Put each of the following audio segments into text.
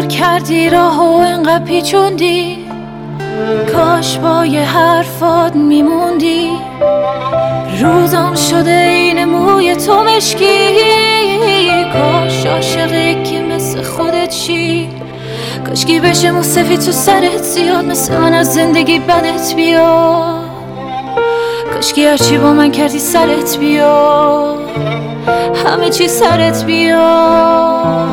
نکردی راهو انقدر پیچوندی، کاش با یه حرفات میموندی. روزام شده این موی تو مشکی، کاش عاشقی که مثل خودت چی. کاشکی بشه مو سفید تو سرت زیاد، مثل من از زندگی بدت بیاد. کاشکی هرچی با من کردی سرت بیاد، همه چی سرت بیاد.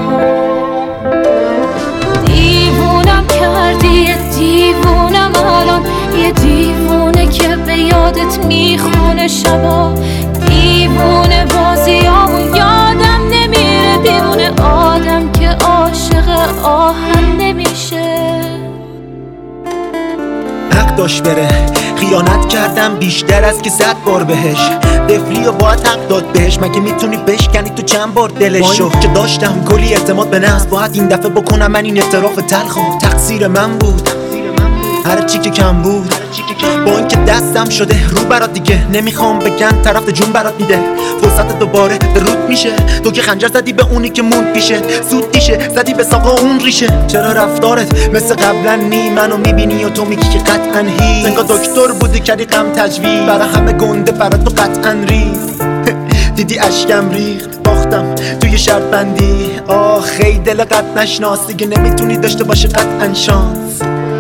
دیوونم کردی، یه دیوونم الان، یه دیوونه که به یادت میخونه شبا. دیوونه بازیامو یادم نمیره، دیوونه آدم که عاشق آهن نمیشه. حق داشت بره، خیانت کردم بیشتر از که 100 بار بهش. دفلی و باید حق داد بهش، مگه میتونی بشکنی تو چند بار دلشو؟ که داشتم کلی اعتماد به نفس، باید این دفعه بکنم من این اعتراف تلخو. تقصیر من بود هر چی که کم بود، با اینکه دستم شده رو برات دیگه نمیخوام بگن طرف جون برات میده. فرصت دوباره به رود میشه، تو که خنجر زدی به اونی که موند پیشه. زود دیشه زدی به ساقا اون ریشه. چرا رفتارت مثل قبلا نی؟ منو میبینی و تو میگی که قطعا هیچ. انگار دکتر بودی کردی غم تجویز، برا همه گنده برا تو قطعا ریز. دیدی اشکم ریخت، باختم توی شرط بندی. خیلی دل قد نشناس، دیگه نمیتونی داشته باشه قطعا شانس.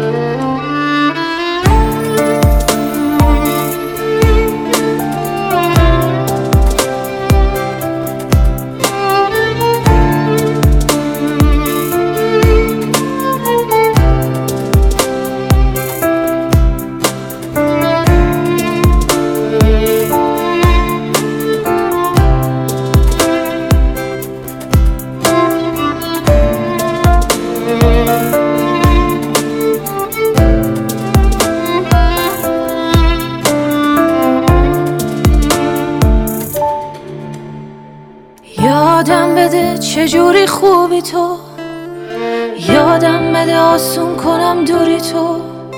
یادم بده چجوری خوبی تو، یادم بده آسون کنم دوری تو.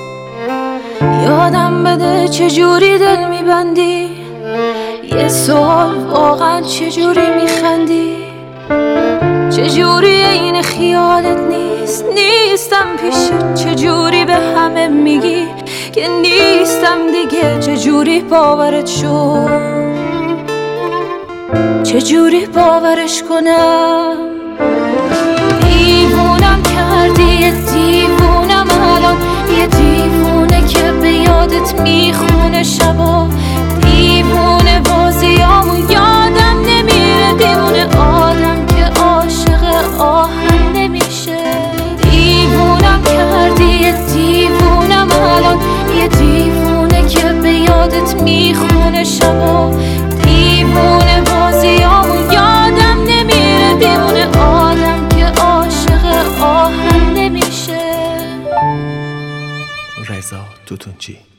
یادم بده چجوری دل میبندی، یه سوال واقعا چجوری میخندی. چجوری این خیالت نیستم پیشت، چجوری به همه میگی که نیستم دیگه. چجوری باورت شد، چجوری باورش کنم. دیوونم کردی، یه دیوونم الان، یه دیوونه که به یادت میخونه شبا. دیوونه بازیامو یادم نمیره، دیوونه آدم که عاشق آهن نمیشه. دیوونم کردی، یه دیوونم الان، یه دیوونه که به یادت میخونه شبا. دیوونه بازیامو یادم نمیره، دیوونه آدم که عاشق آهن نمیشه. رضا توتونچی.